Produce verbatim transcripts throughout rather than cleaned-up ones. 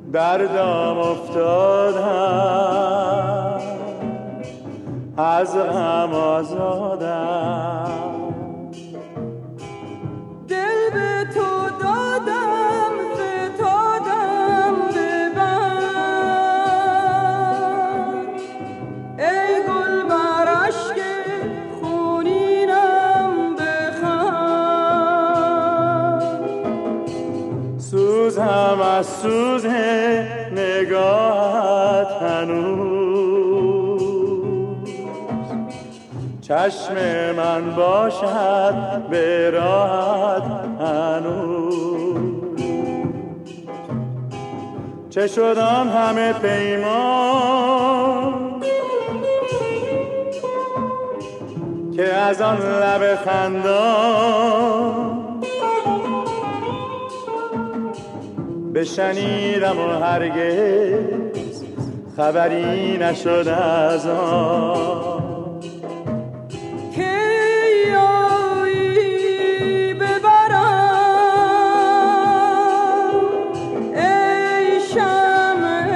دردم افتادم از غم آزادم دل به تو دادم فتادم به بند ای گل بر اشک خونینم بخند سوزم از سوز نگاهت هنوز چشم من باشد به راحت هنوز چه شد آن همه پیمان که از آن لب خندان بشنیدم و هرگز خبری نشد از آن که یایی ببرم ای شمع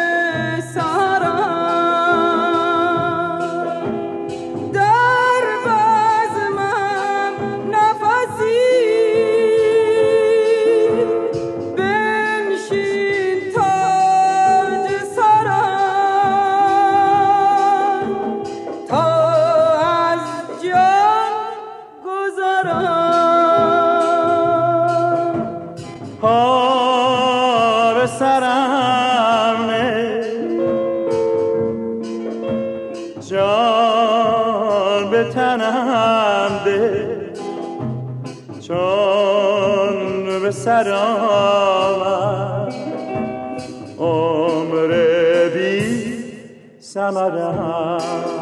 سهرم در بزمم نفسی پا به سرم نه جان به تنم ده چون به سر آمد عمر بی ثمرم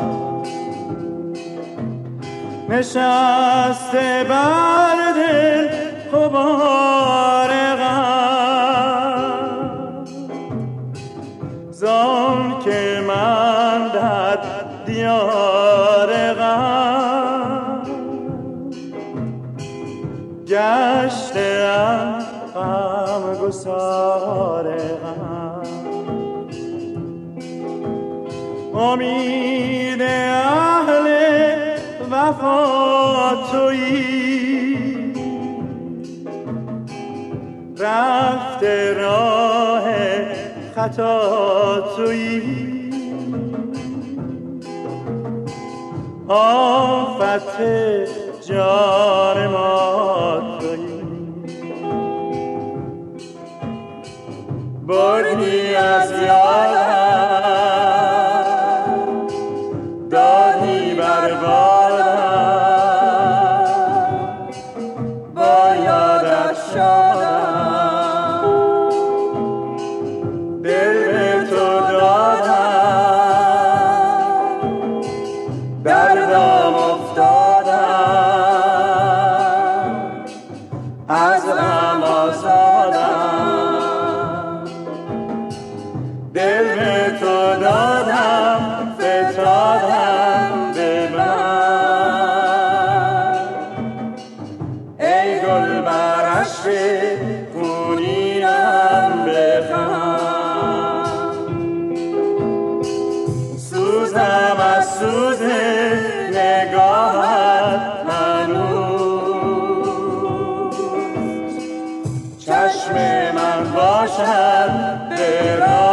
نشسته بر دل غبار غم زان که من در دیار غم گشتم غم گسار غم امید اهل وفا تویی رفته راه خطا تویی آفت جان ما تویی بردی از یادم دادی بر بادم با یادت شادم دل به تو دادم دردم افتادم از غم آزادم دل به تو دادم فتادم به من ای گل بر اشک خونینم بخند سوزم از سوز نگاهت هنوز چشم من باشد به راه